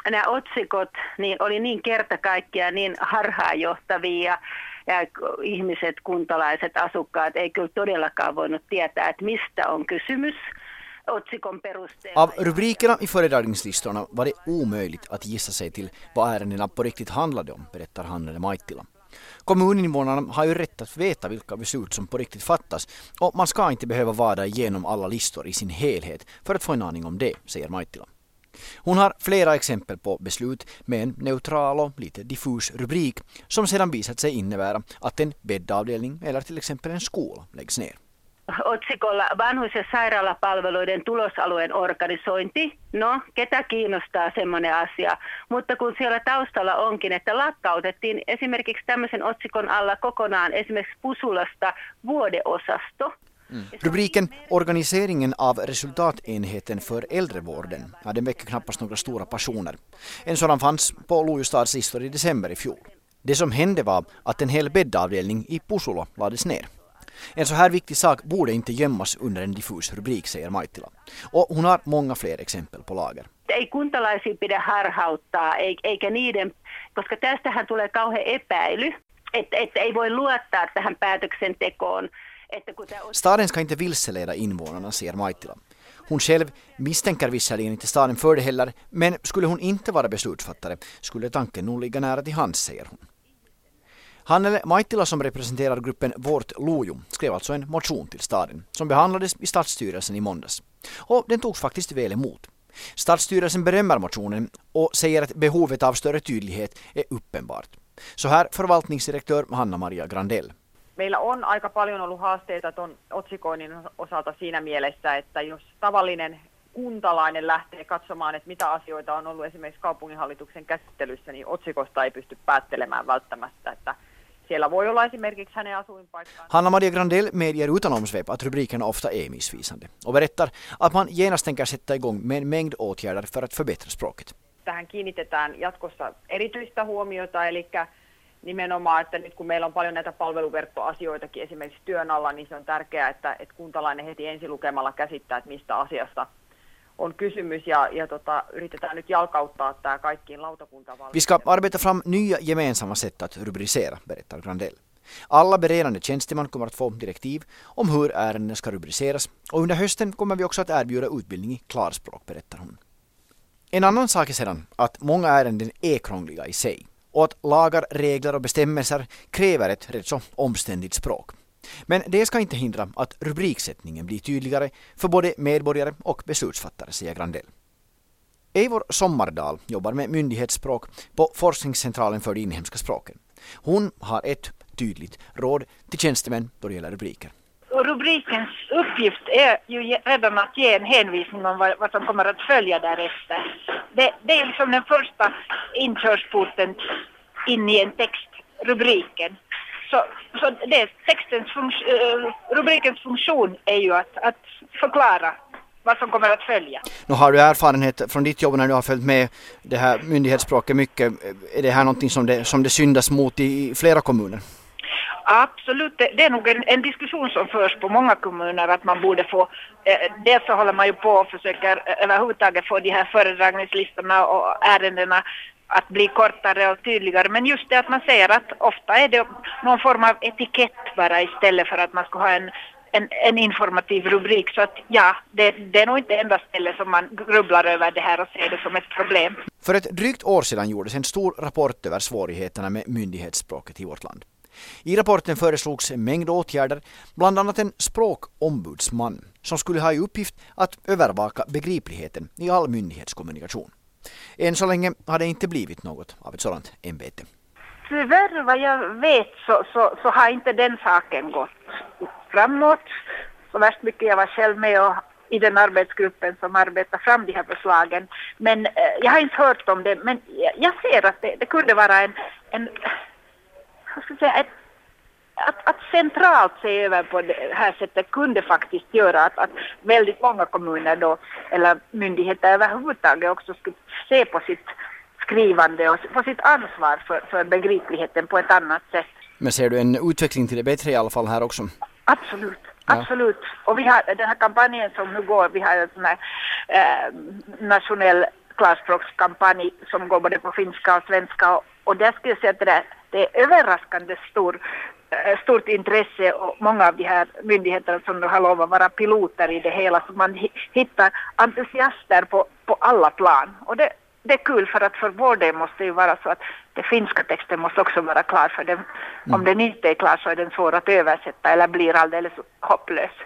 nämä otsikot niin oli niin kerta kaikkiaan niin harhaanjohtavia ja ihmiset, kuntalaiset, asukkaat ei kyllä todellakaan voinut tietää, että mistä on kysymys otsikon perusteella. Av rubrikerna i föredragningslistorna var det omöjligt att gissa sig till vad ärendena på riktigt handlade om, berättar Hannele Maittila. Kommuninvånarna har ju rätt att veta vilka beslut som på riktigt fattas och man ska inte behöva vada igenom alla listor i sin helhet för att få en aning om det, säger Maittila. Hon har flera exempel på beslut med en neutral och lite diffus rubrik som sedan visat sig innebära att en bäddavdelning eller till exempel en skola läggs ner. Otsikolla vanhuus- ja sairaalapalveluiden tulosalueen organisointi. No, ketä kiinnostaa semmoinen asia. Mutta kun siellä taustalla onkin, että lakkautettiin esimerkiksi tämmöisen otsikon alla kokonaan esimerkiksi Pusulasta vuodeosasto. Rubriken Organiseringen av resultatenheten för äldrevården hade väckt knappast några stora passioner. En sådan fanns på Lojestads listor i december i fjol. Det som hände var att en hel bäddavdelning i Pusula lades ner. En så här viktig sak borde inte gömmas under en diffus rubrik, säger Maittila. Och hon har många fler exempel på lager. Ei kuntalaisia pidä harhauttaa, eikä niiden, koska tästähän tulee kauhean epäily, että ei voi luottaa tähän päätöksentekoon. Staden ska inte vilseleda invånarna, säger Maittila. Hon själv misstänker visserligen inte staden för det heller, men skulle hon inte vara beslutsfattare skulle tanken nog ligga nära till hands, säger hon. Hannele Maittila, som representerar gruppen Vårt Lojo, skrev alltså en motion till staden som behandlades i stadsstyrelsen i måndags. Och den togs faktiskt väl emot. Stadsstyrelsen berömmer motionen och säger att behovet av större tydlighet är uppenbart. Så här förvaltningsdirektör Hanna-Maria Grandell. Meillä on aika paljon ollut haasteita tuon otsikoinnin osalta siinä mielessä, että jos tavallinen kuntalainen lähtee katsomaan, että mitä asioita on ollut esimerkiksi kaupunginhallituksen käsittelyssä, niin otsikosta ei pysty päättelemään välttämättä, että siellä voi olla esimerkiksi hänen asuinpaikkaan. Hanna-Maria Grandell medger utan omsvep att rubrikerna ofta är missvisande och berättar att man genast tänker sätta igång med en mängd åtgärder för att förbättra språket. Tähän kiinnitetään jatkossa erityistä huomiota, eli nimenomaan, että nyt kun meillä on paljon näitä palveluverkkoasioitakin esimerkiksi työn alla, niin se on tärkeää, että kuntalainen heti ensilukemalla käsittää, että mistä asiasta on kysymys ja yritetään nyt jalkauttaa tämä kaikkiin lautakuntavalmiin. Vi ska arbeta fram nya gemensamma sätt att rubricera, berättar Grandell. Alla beredande tjänstemän kommer att få direktiv om hur ärenden ska rubriceras och under hösten kommer vi också att erbjuda utbildning i klarspråk, berättar hon. En annan sak är sedan att många ärenden är krångliga i sig och att lagar, regler och bestämmelser kräver ett rätt så omständigt språk. Men det ska inte hindra att rubriksättningen blir tydligare för både medborgare och beslutsfattare, säger Grandell. Eivor Sommardal jobbar med myndighetsspråk på Forskningscentralen för de inhemska språken. Hon har ett tydligt råd till tjänstemän då det gäller rubriker. Rubrikens uppgift är ju redan att ge en hänvisning om vad som kommer att följa därefter. Det är liksom den första inkörsporten in i en text, rubriken. Så det rubrikens funktion är ju att förklara vad som kommer att följa. Nu har du erfarenhet från ditt jobb när du har följt med det här myndighetsspråket mycket. Är det här någonting som det syndas mot i flera kommuner? Absolut, det är nog en diskussion som förs på många kommuner att man borde få, dels så håller man ju på och försöker överhuvudtaget få de här föredragningslistorna och ärendena att bli kortare och tydligare, men just det att man säger att ofta är det någon form av etikett bara istället för att man ska ha en informativ rubrik, så att ja, det är nog inte enda stället som man grubblar över det här och ser det som ett problem. För ett drygt år sedan gjordes en stor rapport över svårigheterna med myndighetsspråket i vårt land. I rapporten föreslogs en mängd åtgärder, bland annat en språkombudsman som skulle ha i uppgift att övervaka begripligheten i all myndighetskommunikation. Än så länge har det inte blivit något av ett sådant ämbete. Tyvärr vad jag vet så har inte den saken gått framåt. Så värst mycket jag var själv med i den arbetsgruppen som arbetar fram de här förslagen. Men jag har inte hört om det. Men jag ser att det kunde vara en vad ska jag säga, att centralt se över på det här sättet kunde faktiskt göra att väldigt många kommuner då, eller myndigheter överhuvudtaget också skulle se på sitt skrivande och på sitt ansvar för begripligheten på ett annat sätt. Men ser du en utveckling till det bättre i alla fall här också? Absolut. Absolut. Och vi har den här kampanjen som nu går, vi har en sån här nationell klarspråkskampanj som går både på finska och svenska. Och där skulle jag säga att det är överraskande stort intresse och många av de här myndigheterna som har lovat att vara piloter i det hela. Så man hittar entusiaster på alla plan. Och det är kul för att för vår del måste det ju vara så att den finska texten måste också vara klar för den. Om den inte är klar så är den svår att översätta eller blir alldeles hopplös.